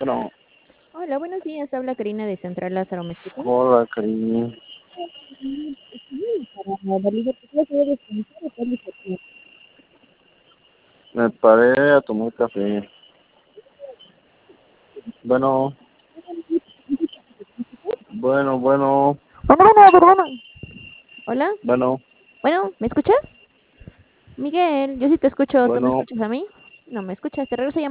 Bueno, Hola, buenos días. Habla Karina de Central Lázaro. ¿Me escuchan? hola, cariño. Me paré a tomar café. Bueno, bueno. Hola, Bueno, bueno, ¿me escuchas? Miguel, yo sí te escucho. ¿Tú me bueno. escuchas a mí? No me escuchas. Te regreso llamada.